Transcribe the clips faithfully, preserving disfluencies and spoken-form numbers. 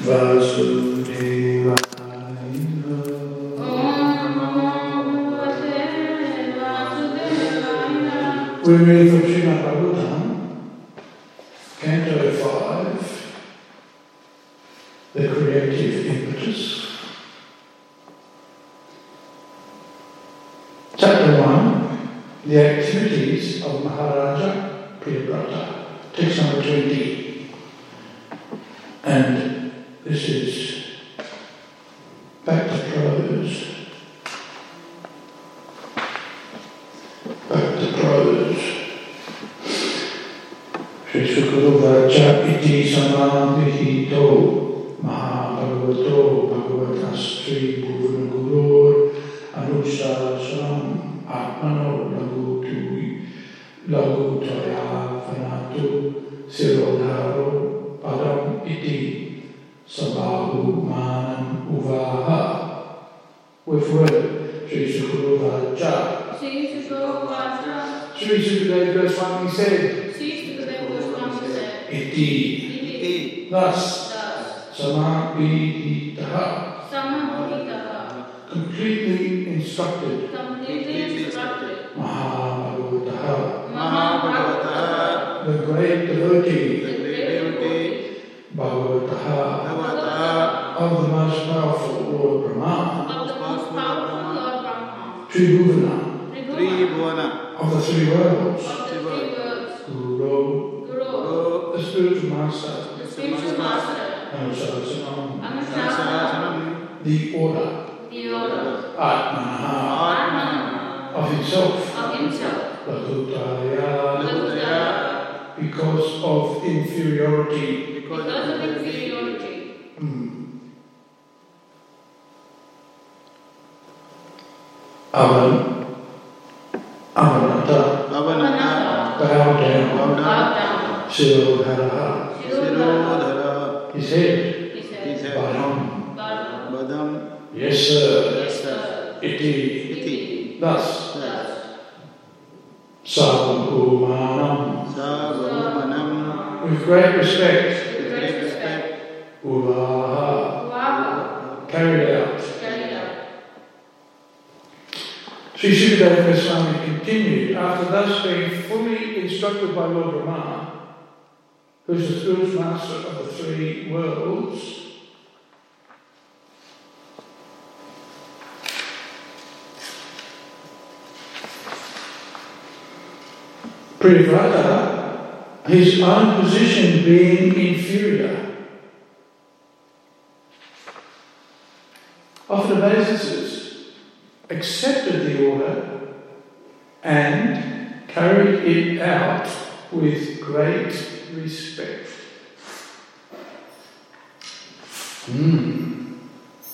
Vasudevaya. We're reading from Srimad Bhagavatam, Canto five, The Creative Impetus. Chapter one, The Activities of Maharaja Priyavrata, text number twenty. And this is back to prose. Back to prose. Shri Sukruvacha iti samadhihito Mahabhagavato Bhagavatastri Bhuvanagurur Anushasam Atmano Lagu Tui Lagu Toya Vanatu Sirodharo Padam iti Sabahu Manam Uvaha. With word, Shri Sukruvacha. Shri Sukruvacha. Shri Sukadeva Goswami said, Shri Sukadeva Goswami said, Iti. Iti. Thus. Thus. Samabhihitaha. Samabhihitaha. Completely instructed. Completely instructed. Mahabhagavataha. Mahabhagavataha. The great devotee. The great devotee. Bhagavataha. Bhagavataha. Of the most powerful Lord Brahma. Of the most powerful Lord Brahma. Tribhuvana. Tribhuvana. Of the three worlds. Of the three worlds. Guru. Guru. The spiritual master. The spiritual master. Anushasana. Anushasana. The order. The order. Atmanaha. Atmanaha. Of himself. Of himself. Lakutaya. Lakutaya. Because of inferiority. Because of inferiority. Hmm. Avan. Avanata. Avanata. Bow down. Bow down. Shirodharaha. Shirodhara. His head. His head. Badam. Badam. Badam. Yes, sir. Yes, sir. Iti. Iti. Thus. Thus. Sabhumanam. Sabhumanam. With great respect. With great respect. Uvaha. Uvaha. Carried out. Carried out. Sri Sukadeva Goswami continued, after thus being fully instructed by Lord Brahma, who is the spiritual master of the three worlds, Priyavrata, his own position being inferior, offered obeisances, accepted the order, and carried it out with great respect. Hmm.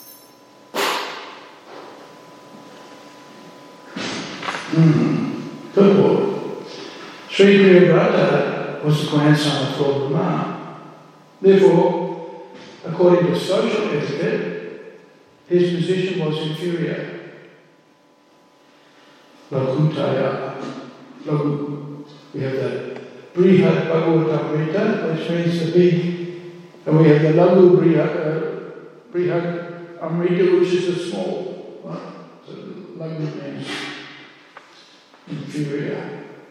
Hmm. Purport. Sri Priyavrata was the grandson of Lord Brahma. Therefore, according to social etiquette, his position was inferior. Lakutaya. Lagu. We have the Brihad Bhagavatamrita, which means the big, and we have the Lagu Brihad, uh, Brihad Amrita, which is the small. Right? So Lagu means inferior.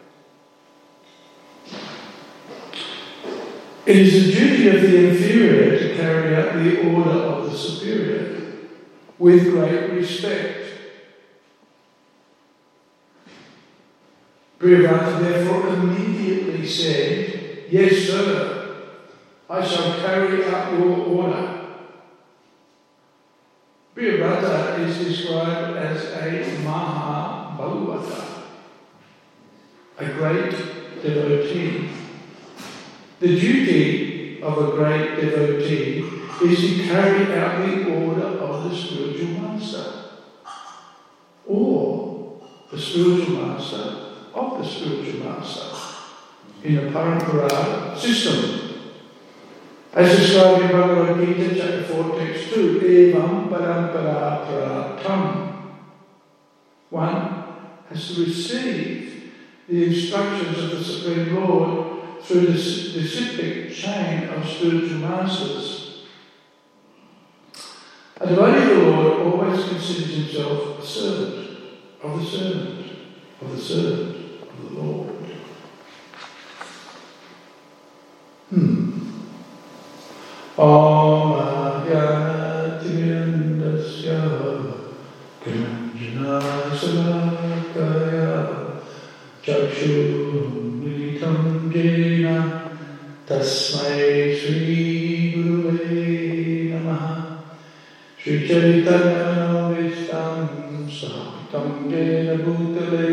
It is the duty of the inferior to carry out the order of the superior with great respect. Priyavrata therefore immediately said, "Yes, sir, I shall carry out your order." Priyavrata is described as a Mahabhagavata, a great devotee. The duty of a great devotee is to carry out the order of the spiritual master, or the spiritual master of the spiritual master in the Parampara system. As described in Bhagavad Gita, chapter four, text two, Evam Parampara Pratam. One has to receive the instructions of the Supreme Lord through the disciplic chain of spiritual masters. A devotee of the Lord always considers himself a servant of the servant of the servant of the Lord. Hmm. Om Ajnana-timirandasya Karanjana-salakaya Chakshur-militam jena Tasmai Shri Gurave Namaha Shri Chaitanya-vistam Sahitam jena bhutale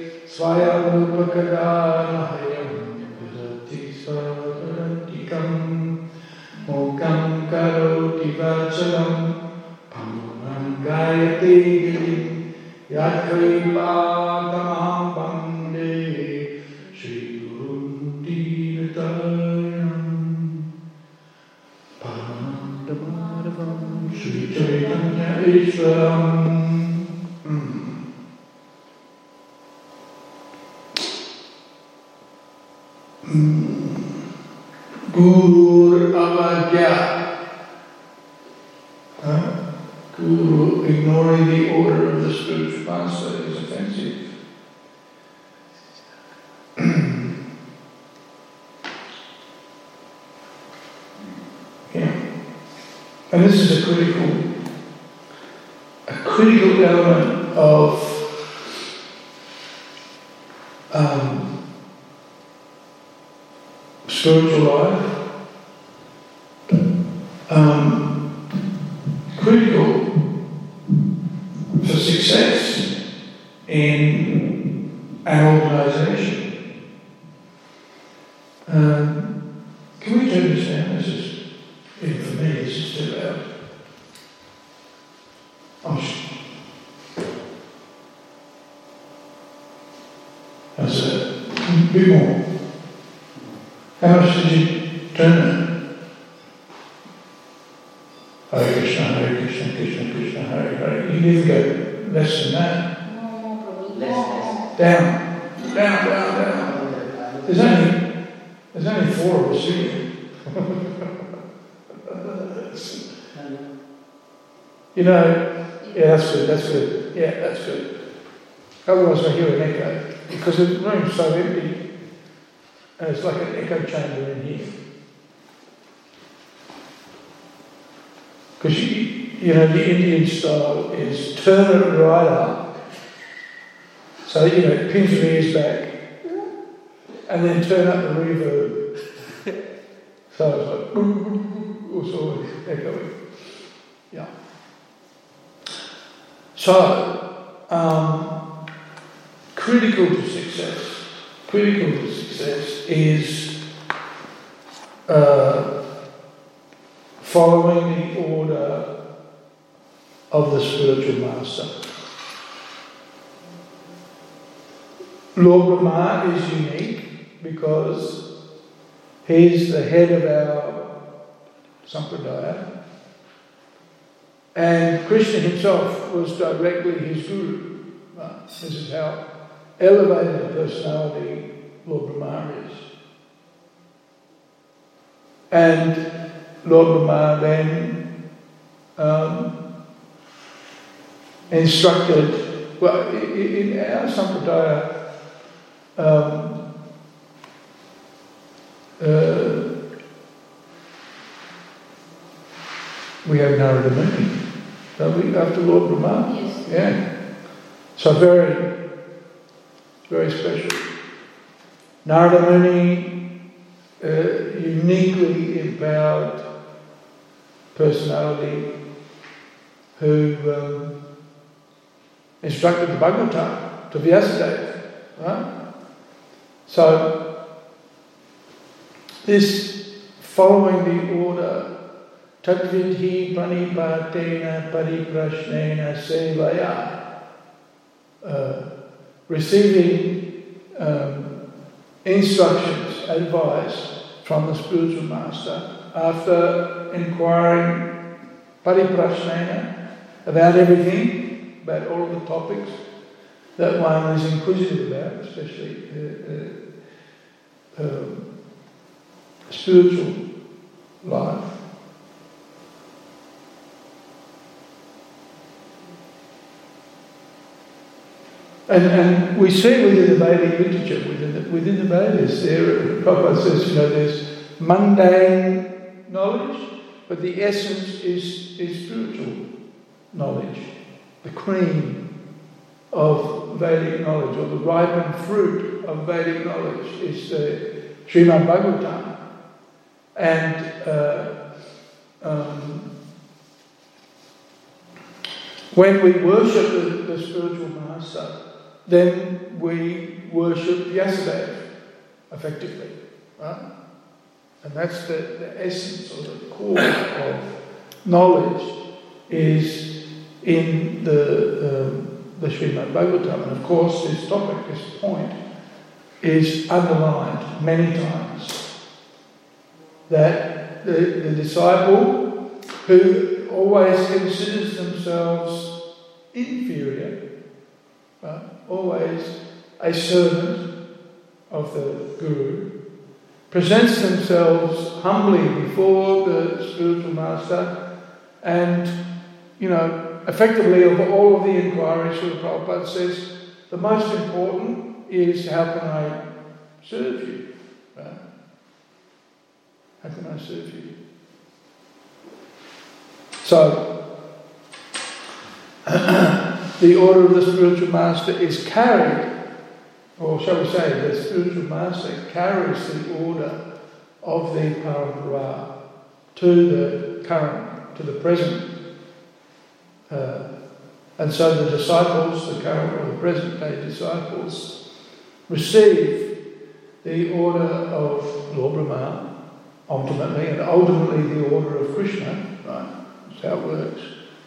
Swayam-rupakadamahayam Vidati sakarantikam Mokam karoti vachalam Pamukam gayati girim Yadkripatamam bande Shri Gurum Dinatayam Paramandamadavam Shri Chaitanya Ishwaram. Guru Avadya. Huh? Guru ignoring the order of the spiritual master is offensive. Yeah. And this is a critical, a critical element of um, spiritual life. Um, critical for success in an organisation. Um, can we turn this down? This is, even for me, this is too loud. Oh, sh- How's that? A bit more. How much did you turn it? Hare Krishna, Hare Krishna, Krishna Krishna, Hare Hare. You never go less than that. No, less, less. Down, down, down, down. There's only, there's only four of us here. You know, yeah, that's good, that's good. Yeah, that's good. Otherwise I hear an echo. Because the room's so empty. And it's like an echo chamber in here. Because, you, you know, the Indian style is turn it right up. So, you know, it pins your ears back. And then turn up the reverb. So it's like, it's always echoing. Yeah. So, um, critical to success. Critical to success is uh, following the order of the spiritual master. Lord Brahma is unique because he's the head of our sampradaya, and Krishna himself was directly his guru. Right? This is how elevated a personality Lord Brahma is. And Lord Brahma then um, instructed, well, in our sampradaya, um, uh, we have Narada Muni, don't we, after Lord Brahma? Yes. Yeah. So very, very special. Narada Muni, uh, uniquely empowered personality who um, instructed the Bhagavatam to Vyasadeva, right? So, this following the order, Tadvidhi pranipatena pariprashnena sevaya, uh, receiving um, instructions, advice from the spiritual master after inquiring pariprashnena about everything, about all of the topics that one is inquisitive about, especially uh, uh, um, spiritual life. And, and we see within the Vedic literature, within the, within the Vedas, there, Prabhupada says, you know, there's mundane knowledge, but the essence is, is spiritual knowledge. The cream of Vedic knowledge, or the ripened fruit of Vedic knowledge, is the Srimad Bhagavatam. And uh, um, when we worship the, the spiritual master, then we worship Vyasadeva, effectively, right? And that's the, the essence or the core of knowledge is in the um, the Srimad Bhagavatam. And of course, this topic, this point, is underlined many times. That the, the disciple who always considers themselves inferior, right? Always a servant of the Guru, presents themselves humbly before the spiritual master, and, you know, effectively of all of the inquiries, Srila Prabhupada says, the most important is how can I serve you, right? How can I serve you? So, the order of the spiritual master is carried, or shall we say, the spiritual master carries the order of the parampara to the current, to the present. Uh, and so the disciples, the current or the present day disciples, receive the order of Lord Brahma, ultimately, and ultimately the order of Krishna, right? That's how it works.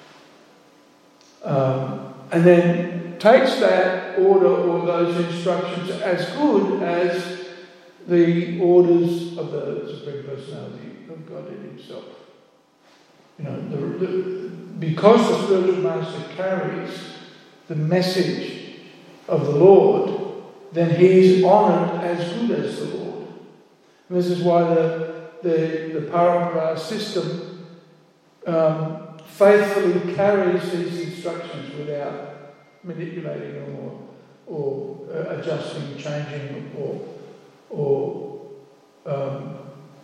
Um, and then takes that order or those instructions as good as the orders of the Supreme Personality of Godhead Himself. You know, the, the, because the spiritual master carries the message of the Lord, then he is honoured as good as the Lord. And this is why the the, the parampara system um, faithfully carries these instructions without manipulating them or, or uh, adjusting, changing, or or um,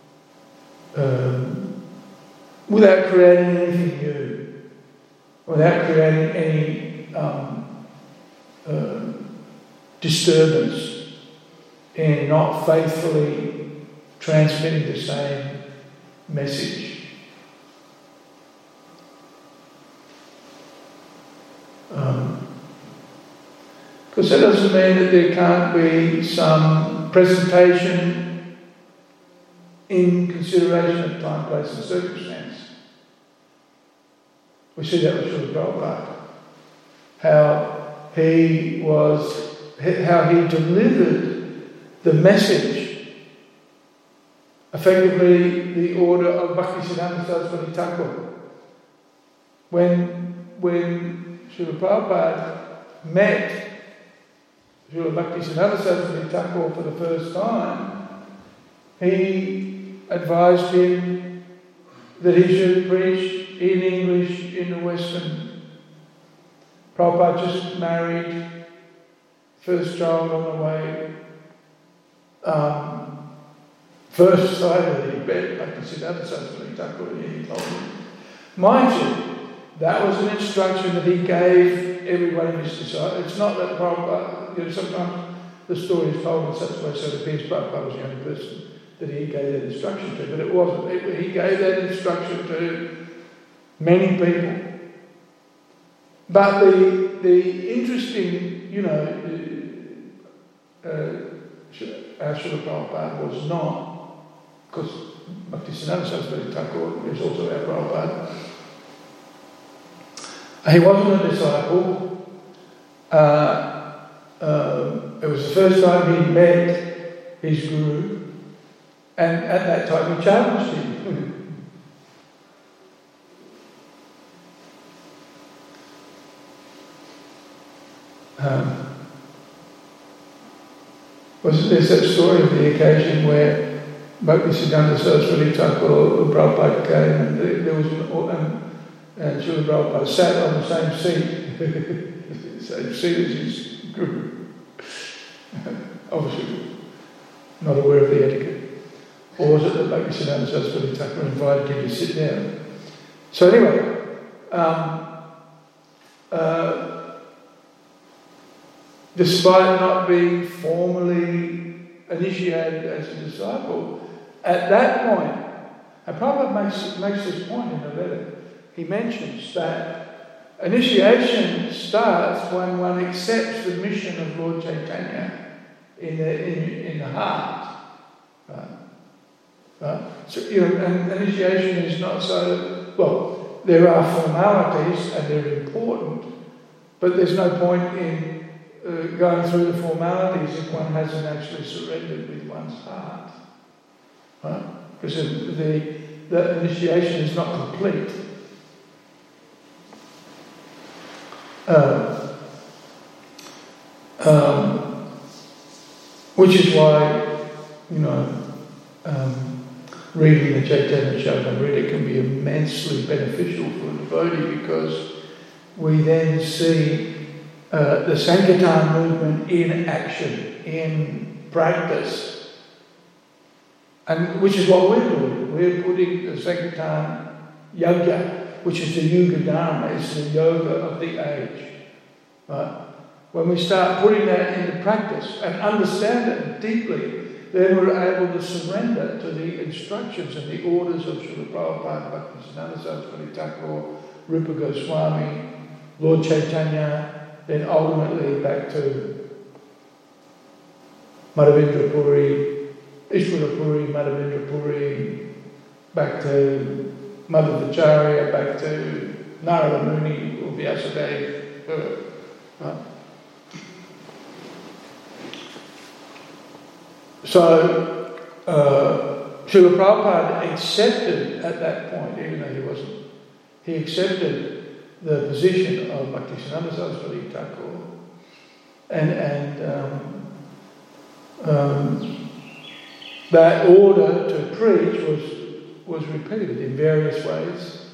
um, without creating anything new, without creating any um, uh, disturbance in not faithfully transmitting the same message. Um, because that doesn't mean that there can't be some presentation in consideration of time, place and circumstance. We see that with Srila Prabhupada. How he was, how he delivered the message, effectively the order of Bhaktisiddhanta Saraswati Thakur. When, when Srila Prabhupada met Srila Bhaktisiddhanta Saraswati Thakur for the first time, he advised him that he should preach in English in the Western. Prabhupada just married, first child on the way. Um, first time that he met Bhaktisiddhanta Saraswati Thakur, he told him. Mind you, that was an instruction that he gave every one of his disciples. It's not that Prabhupada, you know, sometimes the story is told in such a way so it appears Prabhupada was the only person that he gave that instruction to, but it wasn't. It, he gave that instruction to many people. But the the interesting, you know, uh, our Srila Prabhupada was not, because Bhaktisiddhanta Saraswati Thakur is also our Prabhupada. He wasn't a disciple. Uh, um, it was the first time he met his Guru, and at that time he challenged him. um, was there's that story of the occasion where Bhaktisiddhanta Saraswati Thakur, Prabhupada came, and there was an, and, and Srila Prabhupada sat on the same seat, same seat as his Guru. Obviously, not aware of the etiquette. Or was it that Bhaktisiddhanta Saraswati Thakur invited him to sit down? So anyway, um, uh, despite not being formally initiated as a disciple, at that point, and Prabhupada makes, makes this point in the letter, he mentions that initiation starts when one accepts the mission of Lord Chaitanya in the, in, in the heart. Right? Right? So, you know, and initiation is not so, well, there are formalities and they're important, but there's no point in uh, going through the formalities if one hasn't actually surrendered with one's heart. Right? Because the, the initiation is not complete. Uh, um, which is why, you know, um, reading the Chaitanya Charitamrita can be immensely beneficial for a devotee, because we then see uh, the Sankirtan movement in action, in practice, and which is what we're doing. We're putting the Sankirtan Yajna, which is the Yuga Dharma, it's the yoga of the age. Right? When we start putting that into practice and understand it deeply, then we're able to surrender to the instructions and the orders of Srila Prabhupada, Bhaktisiddhanta Saraswati Thakur, Rupa Goswami, Lord Chaitanya, then ultimately back to Madhavendra Puri, Ishwara Puri, Madhavendra Puri, back to Madhavacharya, back to Narada Muni or Vyasadeva. Uh, So, uh, Srila Prabhupada accepted at that point, even though he wasn't, he accepted the position of Bhaktisiddhanta Saraswati Thakur, and, and um, um, that order to preach was, was repeated in various ways.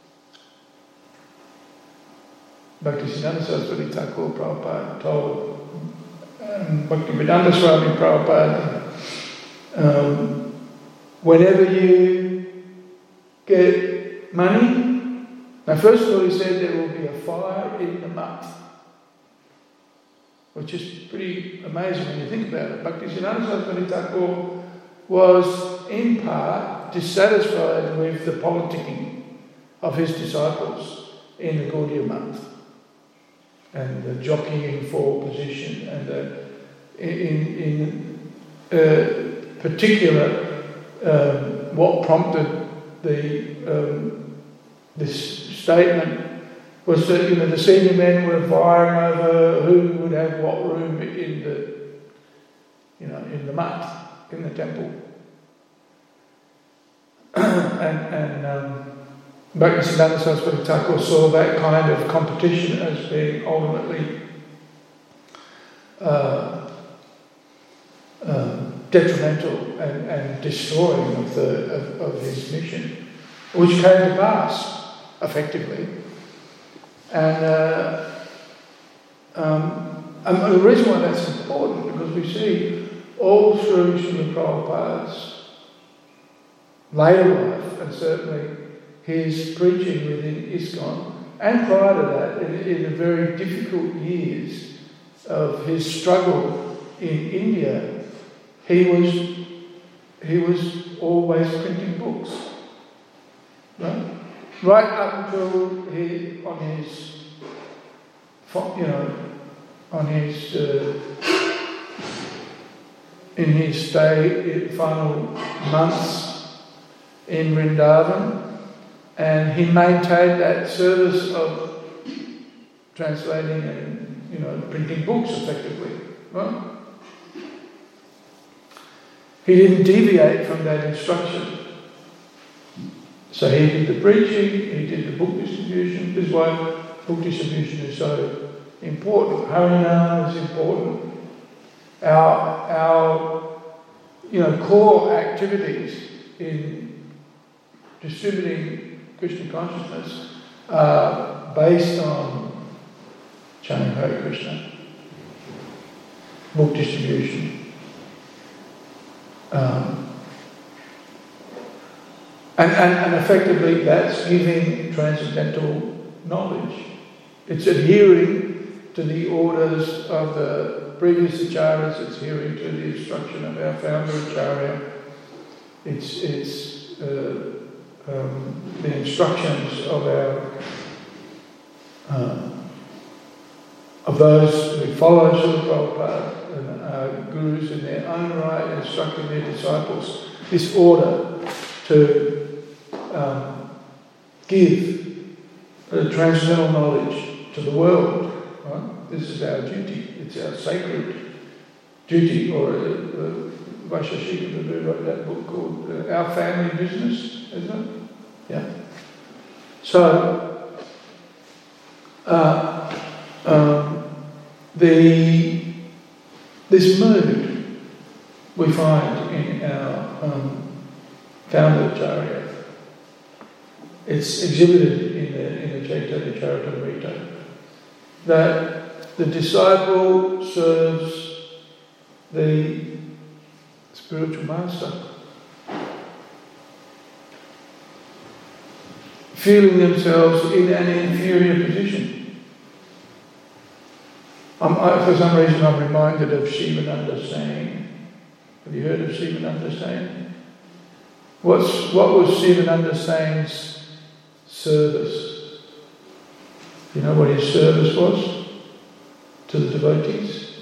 Bhaktisiddhanta Saraswati Thakur Prabhupada told um, Bhaktivedanta Swami Prabhupada, um, whenever you get money, now first of all he said there will be a fire in the mutt, which is pretty amazing when you think about it. Bhaktisiddhanta Saraswati Thakur was in part dissatisfied with the politicking of his disciples in the Gaudiya Math and the jockeying for position, and the, in, in uh, particular um, what prompted the um, this statement was that, you know, the senior men were vying over who would have what room in the, you know, in the mutt, in the temple. and and um, Bhaktisiddhanta Saraswati Thakur saw that kind of competition as being ultimately uh, uh, detrimental and, and destroying of, the, of, of his mission, which came to pass effectively. And, uh, um, and the reason why that's important, because we see all through Srila Prabhupada's later life, and certainly his preaching within ISKCON, and prior to that, in, in the very difficult years of his struggle in India, he was he was always printing books, right? Right up until he, on his, you know, on his uh, in his stay, final months in Vrindavan. And he maintained that service of translating and, you know, printing books effectively. Right? He didn't deviate from that instruction. So he did the preaching, he did the book distribution. This is why book distribution is so important. Harinam is important. Our, our, you know, core activities in distributing Krishna consciousness are based on chanting Hare Krishna. book distribution. Um, and, and, and effectively that's giving transcendental knowledge. It's adhering to the orders of the previous acharyas, it's adhering to the instruction of our founder acharya, it's, it's uh, um, the instructions of our uh, of those who follow Srila Prabhupada and uh, gurus in their own right, instructing their disciples, this order to um, give uh, transcendental knowledge to the world. Right? This is our duty. It's our sacred duty. Or uh, uh, Vaisheshika wrote that book called uh, Our Family Business, isn't it? Yeah. So, uh, um, the this mood we find in our um, founder Acharya. It's exhibited in the in the Chaitanya Charitamrita that the disciple serves the spiritual master, feeling themselves in an inferior position. Um, I, for some reason I'm reminded of Shivananda saying, have you heard of Shivananda saying? What's, what was Shivananda saying's service? You know what his service was to the devotees?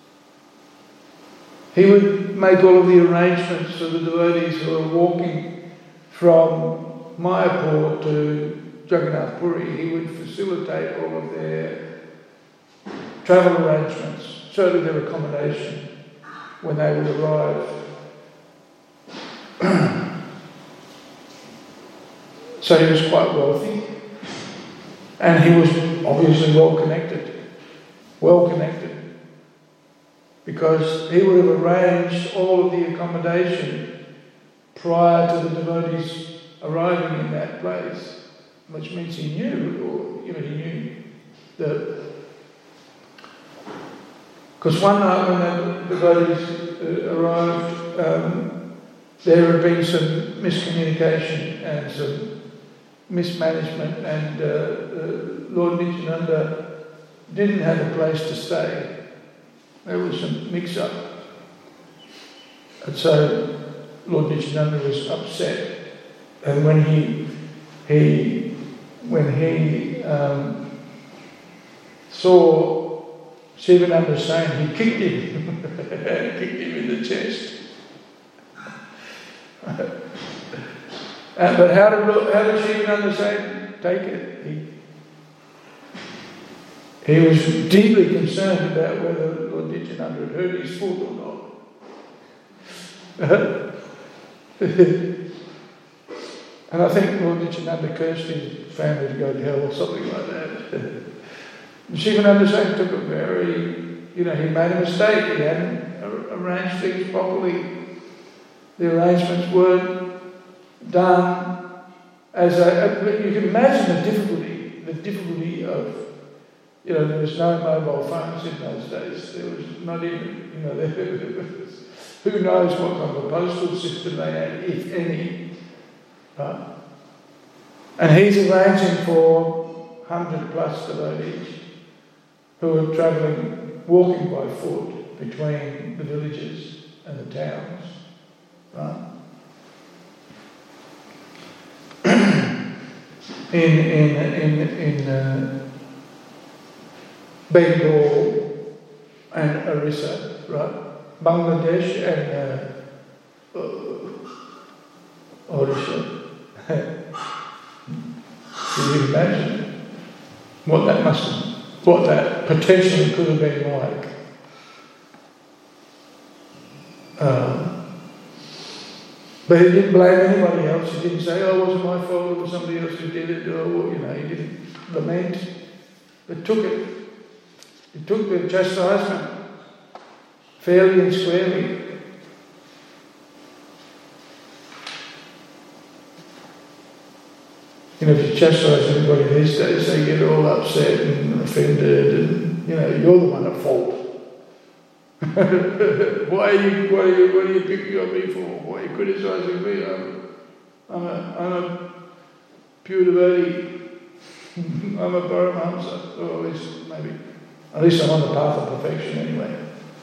He would make all of the arrangements for the devotees who are walking from Mayapur to Jagannath Puri. He would facilitate all of their travel arrangements, certainly their accommodation when they would arrive. So he was quite wealthy, and he was obviously well connected, well connected, because he would have arranged all of the accommodation prior to the devotees arriving in that place, which means he knew, or you know, he knew that. Because one night when the devotees uh, arrived, um, there had been some miscommunication and some mismanagement, and uh, uh, Lord Nityananda didn't have a place to stay. There was some mix-up. And so Lord Nityananda was upset. And when he, he when he um, saw Shivananda saying, he kicked him, kicked him in the chest. uh, but how did, how did Shivananda say, take it? He, he was deeply concerned about whether Lord Nityananda had heard his foot or not. And I think Lord Nityananda cursed his family to go to hell or something like that. Shivananda Saint took a very, you know, he made a mistake. He hadn't arranged things properly. The arrangements weren't done as a, a, you can imagine the difficulty, the difficulty of, you know, there was no mobile phones in those days. There was not even, you know, there was, who knows what kind of a postal system they had, if any. Right? And he's arranging for one hundred plus devotees who are travelling, walking by foot between the villages and the towns. Right? in in in in uh, Bengal and Orissa, right? Bangladesh and uh, uh, Orissa. Can you imagine what that must have, what that potentially could have been like? Um, but he didn't blame anybody else. He didn't say, "Oh, it wasn't my fault. It was somebody else who did it." Or you know, he didn't lament. But took it. He took the chastisement fairly and squarely. You know, if you chastise anybody these days, they get all upset and offended, and you know, you're the one at fault. why are you, what are you, what are you picking on me for? Why are you criticising me? I'm, I'm a, I'm a pure devotee. I'm a Paramahamsa, or at least maybe, at least I'm on the path of perfection anyway.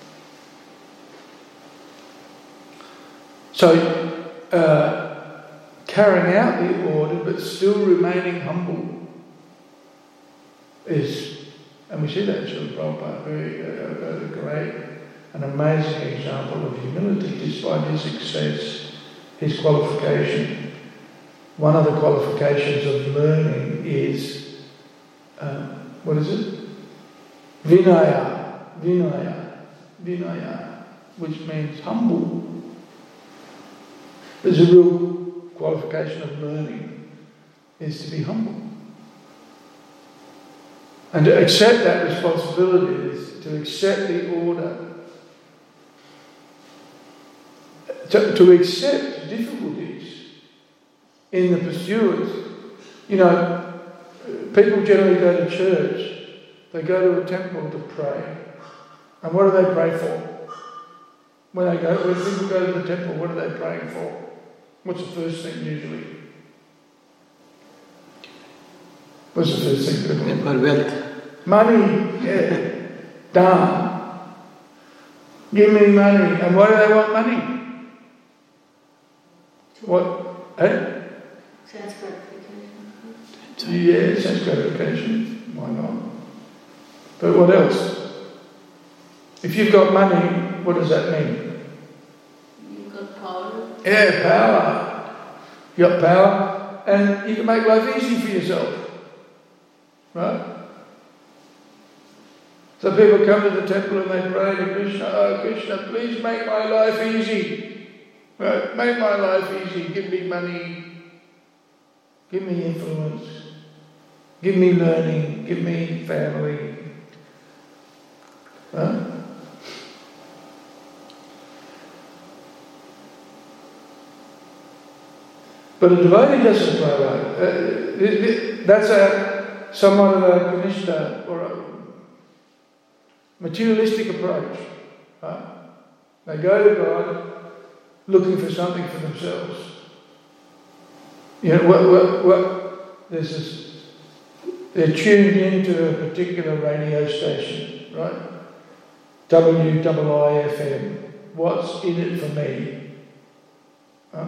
So, uh, carrying out the order but still remaining humble is, and we see that in Srila Prabhupada, very uh, a great, an amazing example of humility despite his success, his qualification. One of the qualifications of learning is, um, what is it? Vinaya, Vinaya, Vinaya, which means humble. There's a real qualification of learning, is to be humble. And to accept that responsibility is to accept the order, to, to accept difficulties in the pursuance. You know, people generally go to church, they go to a temple to pray. And what do they pray for? When they go, when people go to the temple, what are they praying for? What's the first thing usually? What's the first thing people do? For wealth. Money, yeah. Dhan. Give me money. And why do they want money? What? Eh? Sense gratification. Yeah, sense gratification. Why not? But what else? If you've got money, what does that mean? You've got power. Yeah, power. You got power, and you can make life easy for yourself. Right? So people come to the temple and they pray to Krishna, oh Krishna, please make my life easy. Right? Make my life easy. Give me money. Give me influence. Give me learning. Give me family. Right? But a devotee doesn't pray like that. That's a somewhat of a kanishta or a materialistic approach. Right? They go to God looking for something for themselves. You know, what, what, what, there's this, they're tuned into a particular radio station, right? W I I F M. What's in it for me? Huh?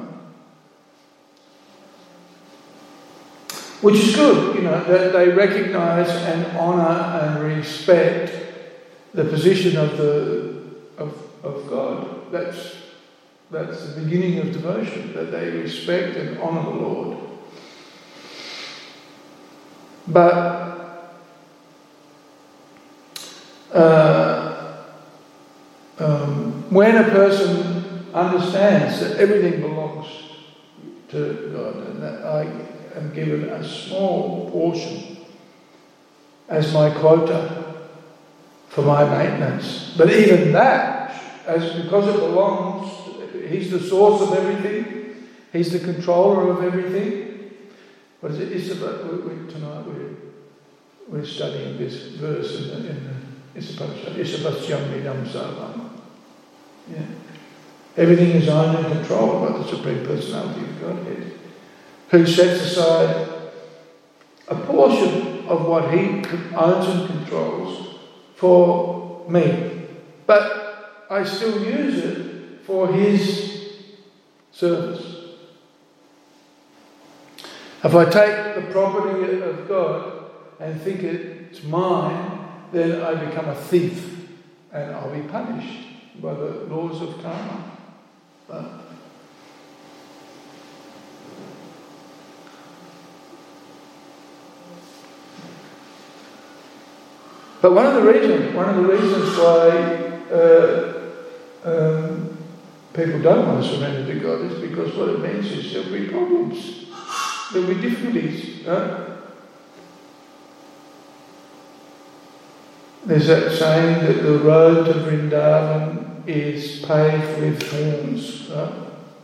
Which is good, you know, that they recognise and honour and respect the position of the of of God. That's that's the beginning of devotion, that they respect and honour the Lord. But uh, um, when a person understands that everything belongs to God and that I am given a small portion as my quota for my maintenance, but even that, as because it belongs, He's the source of everything, He's the controller of everything. What is it? It's about, we, we, tonight we're, we're studying this verse in the, in the Isapasyam Nidam Sarvam. Yeah. Everything is owned and controlled by the Supreme Personality of Godhead, who sets aside a portion of what He owns and controls for me. But I still use it for His service. If I take the property of God and think it's mine, then I become a thief and I'll be punished by the laws of karma. But But one of the reasons, one of the reasons why uh, um, people don't want to surrender to God is because what it means is there'll be problems, there'll be difficulties. Right? There's that saying that the road to Vrindavan is paved with thorns. Right?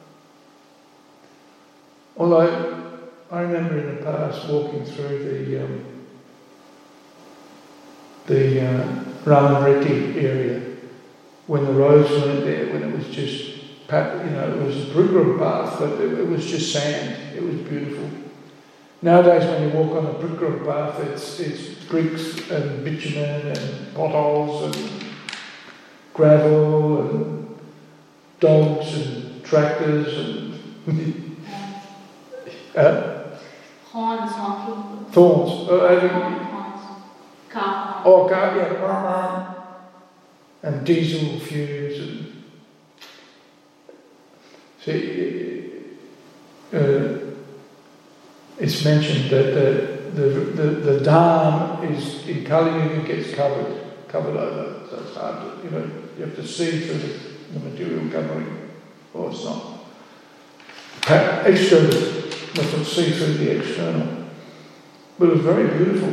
Although I remember in the past walking through the um, the uh, Ramareti area, when the roads weren't there, when it was just, pat- you know, it was a Brigrum path, but it, it was just sand. It was beautiful. Nowadays, when you walk on a Brigrum path, it's, it's bricks and bitumen and potholes and gravel and dogs and tractors and uh, Horns honking. thorns. Uh, I think- Horns. Car. oh, car, yeah. And diesel fumes and see, uh, it's mentioned that the the the, the dam is in Kali Yuga gets covered covered over, so it's hard to, you know, you have to see through the, the material covering, or it's not. Pa- External, you have to see through the external, but it was very beautiful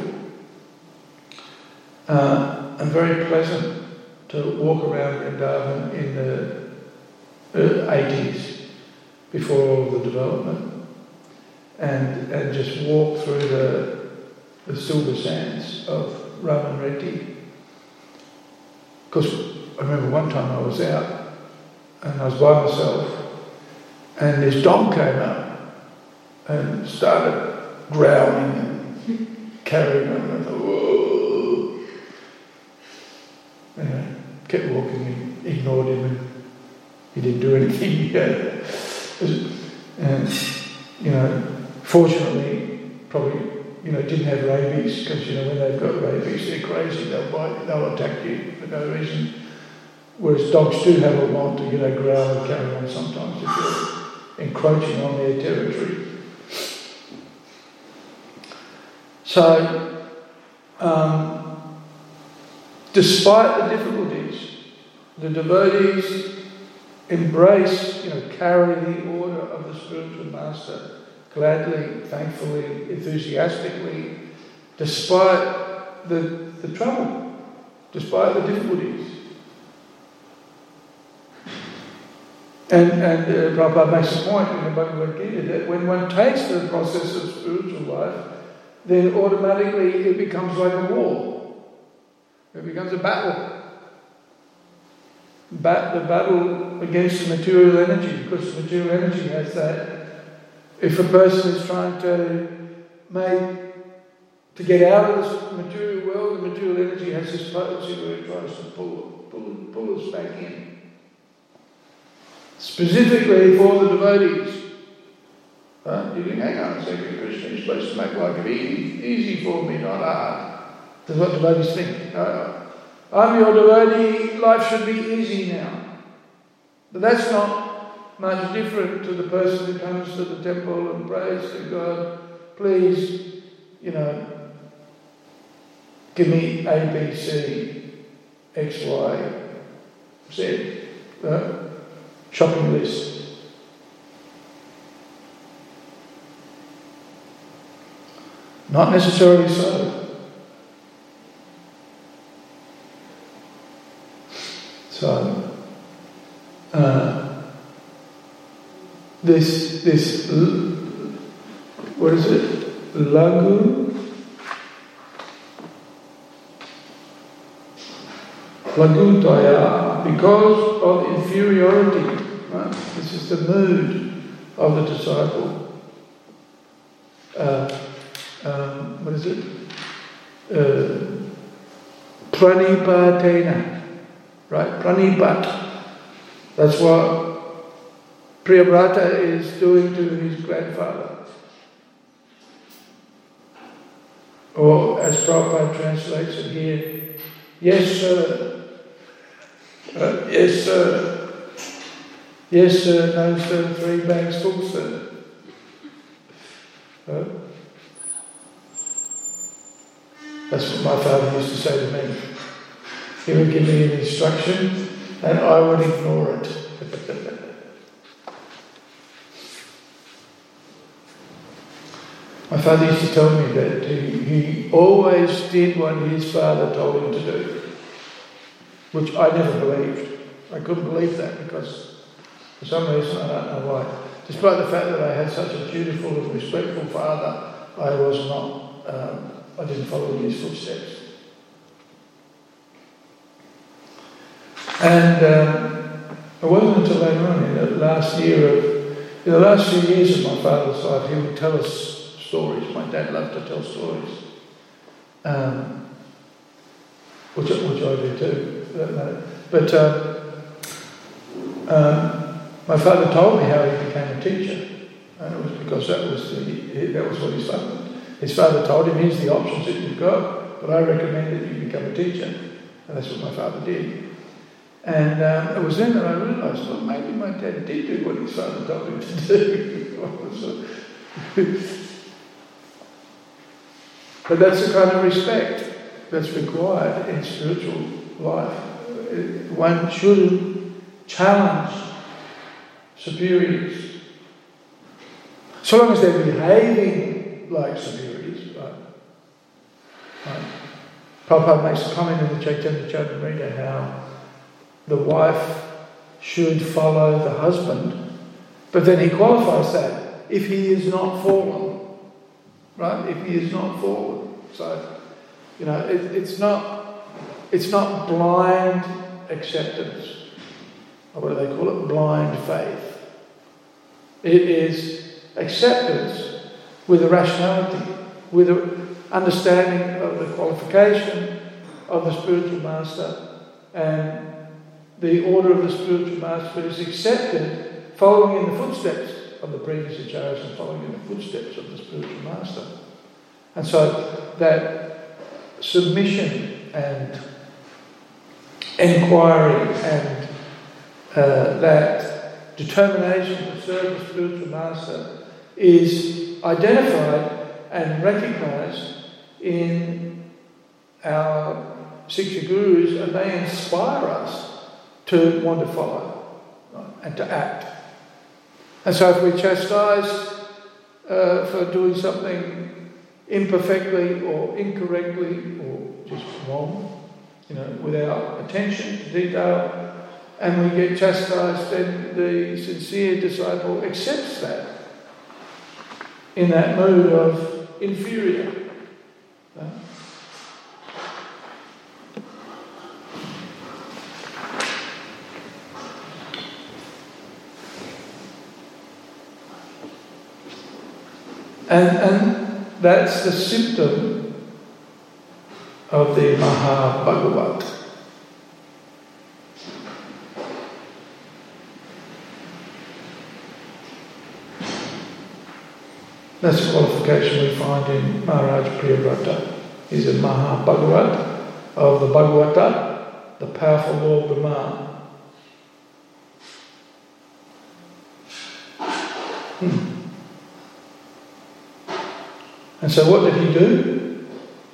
uh, and very pleasant to walk around Vrindavan in the eighties before all the development, and and just walk through the the silver sands of Raman Reddy. Because I remember one time I was out and I was by myself, and this dog came up and started growling and carrying on, and I thought, whoa. Anyway, kept walking and ignored him, and he didn't do anything. And, you know, fortunately, probably, you know, didn't have rabies, because, you know, when they've got rabies, they're crazy, they'll bite, they'll attack you for no reason. Whereas dogs do have a want to, you know, growl and carry on sometimes if you're encroaching on their territory. So, um, despite the difficulties, the devotees embrace, you know, carry the order of the spiritual master gladly, thankfully, enthusiastically, despite the, the trouble, despite the difficulties. And, and uh, Prabhupada makes a point in the Bhagavad Gita that when one takes the process of spiritual life, then automatically it becomes like a war. It becomes a battle. Bat, the battle against the material energy, because the material energy has that. If a person is trying to make, to get out of this material world, the material energy has this potency where it tries to pull, pull, pull us back in. Specifically for the devotees. Huh? You think, hang on a second, Krishna, you're supposed to make life easy, easy for me, not hard. That's what devotees think. No, I'm your devotee, life should be easy now. But that's not much different to the person who comes to the temple and prays to God, please, you know, give me A, B, C, X, Y, Z, uh, shopping list. Not necessarily so. So, uh, this, this, what is it? Lagu? Lagutaya, because of inferiority. Right? This is the mood of the disciple. Uh, um, what is it? Uh, Pranipatena. Right? Pranipat. That's what Priyabrata is doing to his grandfather. Or as Prabhupada translates it here, yes sir, uh, yes sir, yes sir, no sir, three bags full sir. Uh, that's what my father used to say to me. He would give me an instruction and I would ignore it. My father used to tell me that he, he always did what his father told him to do, which I never believed. I couldn't believe that because for some reason, I don't know why, despite the fact that I had such a dutiful and respectful father, I was not, um, I didn't follow in his footsteps. And um, it wasn't until later on, in the last year of, in the last few years of my father's life, he would tell us stories. My dad loved to tell stories, um, which, which I do too. But um, um, my father told me how he became a teacher, and it was because that was the that was what his father. His father told him, "Here's the options that you've got, but I recommend that you become a teacher," and that's what my father did. And um, it was then that I realised, well, maybe my dad did do what his father told him to do. But that's the kind of respect that's required in spiritual life. One shouldn't challenge superiors, so long as they're behaving like superiors. Right? Right? Prabhupada makes a comment in the Chaitanya Charitamrita how the wife should follow the husband, but then he qualifies that if he is not fallen, right? If he is not fallen, so you know it, it's not it's not blind acceptance, or what do they call it? Blind faith. It is acceptance with a rationality, with an understanding of the qualification of the spiritual master and the order of the spiritual master is accepted, following in the footsteps of the previous acharyas and following in the footsteps of the spiritual master. And so that submission and inquiry and uh, that determination to serve the spiritual master is identified and recognised in our Siksha Gurus, and they inspire us to want to follow, right, and to act. And so if we chastise uh, for doing something imperfectly or incorrectly or just wrong, you know, without attention to detail, and we get chastised, then the sincere disciple accepts that in that mood of inferior. Right? And, and that's the symptom of the Mahabhagavat. That's the qualification we find in Maharaj Priyavrata. He's a Mahabhagavat of the Bhagavata, the powerful Lord Brahma. Hmm. And so what did he do?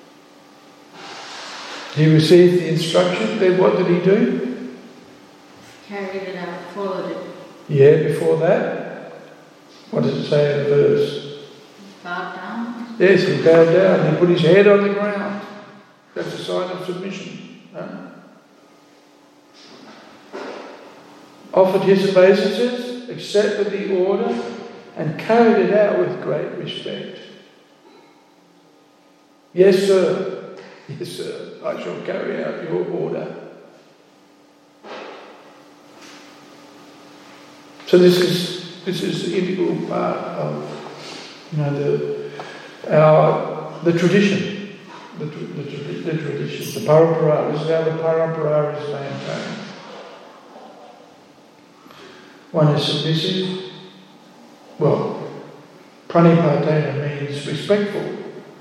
He received the instruction, then what did he do? Carried it out, followed it. Yeah, before that, what does it say in the verse? Bowed down. Yes, he bowed down, he put his head on the ground. That's a sign of submission. Huh? Offered his obeisances, accepted the order, and carried it out with great respect. Yes, sir. Yes, sir. I shall carry out your order. So this is this is the integral part of, you know, the our the tradition, the the, the tradition, the parampara. This is how the parampara is maintained. One is submissive. Well, pranipatena means respectful.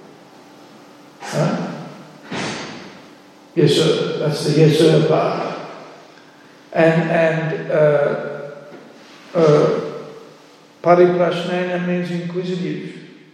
Huh? Yes, sir. That's the yes, sir part. And and uh, uh, pariprasnena means inquisitive.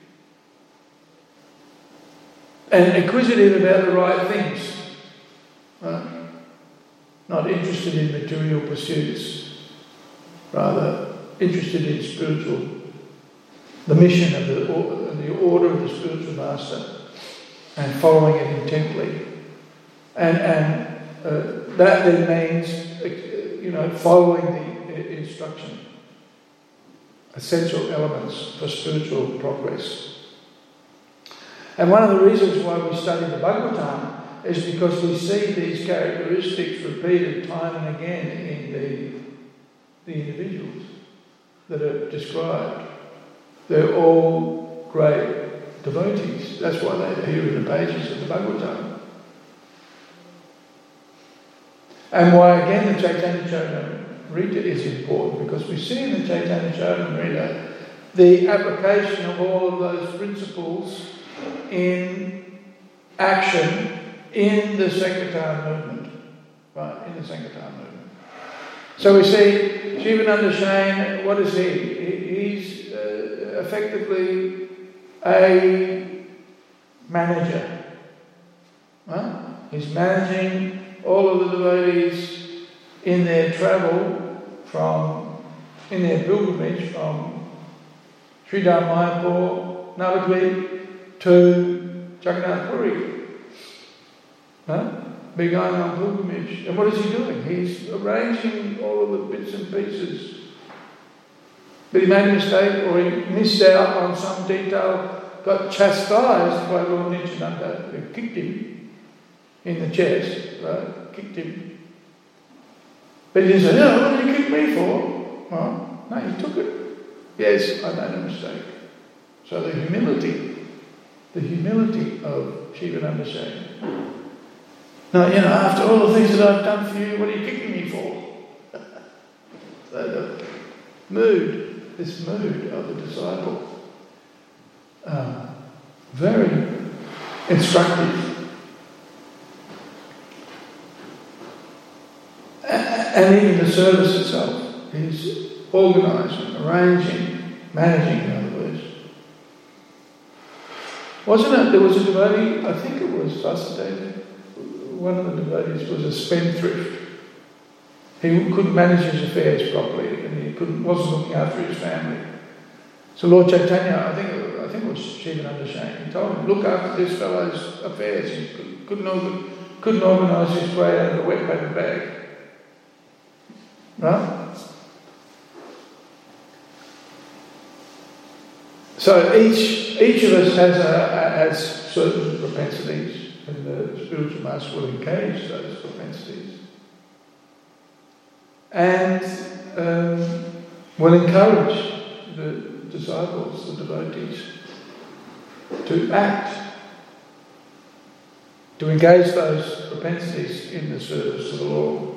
And inquisitive about the right things. Right? Not interested in material pursuits. Rather interested in spiritual, the mission of the, the order of the spiritual master, and following it intently. And and uh, that then means, you know, following the instruction. Essential elements for spiritual progress. And one of the reasons why we study the Bhagavatam is because we see these characteristics repeated time and again in the, the individuals that are described. They're all great devotees. That's why they appear in the pages of the Bhagavatam. And why again the Chaitanya Charitamrita is important, because we see in the Chaitanya Charitamrita the application of all of those principles in action in the Sankirtan movement. Right, in the Sankirtan movement. So we see Shivananda Shain, what is he? He's uh, effectively a manager. Right? He's managing all of the devotees in their travel from, in their pilgrimage from Sridhar Mayapur, Navadvip to Jagannath Puri. Huh? Be going on pilgrimage. And what is he doing? He's arranging all of the bits and pieces. But he made a mistake, or he missed out on some detail, got chastised by Lord Nityananda, who kicked him in the chest, right? Kicked him. But he didn't say, no, what did you kick me for? Well, no, he took it. Yes, I made a mistake. So the humility, the humility of Shivananda Shain. No, you know, after all the things that I've done for you, what are you kicking me for? So the mood, this mood of the disciple, um, very instructive. And even the service itself is organising, arranging, managing, in other words. Wasn't it, there was a devotee, I think it was Vasudeva, one of the devotees was a spendthrift. He couldn't manage his affairs properly, and he couldn't, wasn't looking after his family. So Lord Chaitanya, I think, I think it was Shivananda Shain, he told him, look after this fellow's affairs. He couldn't, organ, couldn't organise his way out of a wet paper bag. Right? So each each of us has a, has certain propensities, and the spiritual master will engage those propensities, and um, will encourage the disciples, the devotees, to act, to engage those propensities in the service of the Lord.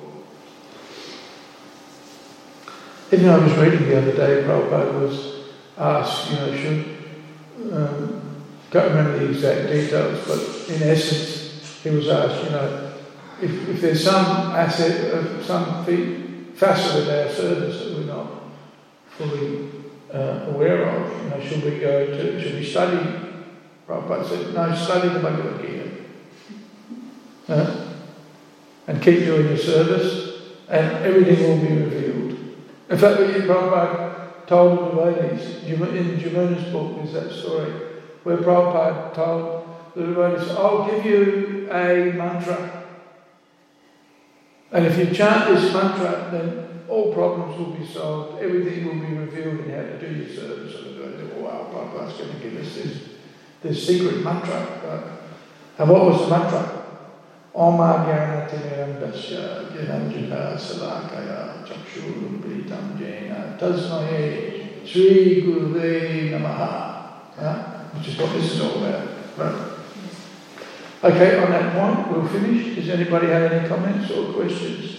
Even I was reading the other day, Prabhupada was asked, you know, should, um, can't remember the exact details, but in essence, he was asked, you know, if, if there's some asset, uh, some facet of our service that we're not fully uh, aware of, you know, should we go to, should we study? Prabhupada said, no, study the Bhagavad Gita. Uh, and keep doing your service, and everything will be revealed. In fact, Prabhupada told the devotees, in Jamuna's book is that story, where Prabhupada told the devotees, I'll give you a mantra, and if you chant this mantra, then all problems will be solved, everything will be revealed in how to do your service. And the devotees, oh wow, Prabhupada's going to give us this, this secret mantra. Right? And what was the mantra? Oma Gyanatimirandasya Gyananjana Salakaya Chakshurumbritam Jena Tasmaye Sri Guruve Namaha. Right? Which is what this is all about. Right? Okay, on that point, we'll finish. Does anybody have any comments or questions?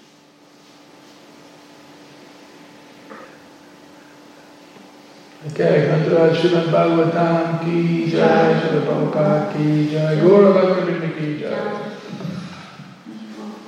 Okay, Mantra Srimad Bhagavatam ki jai, Srimad Prabhupada ki jai, Gaura Bhagavad Gita ki jai.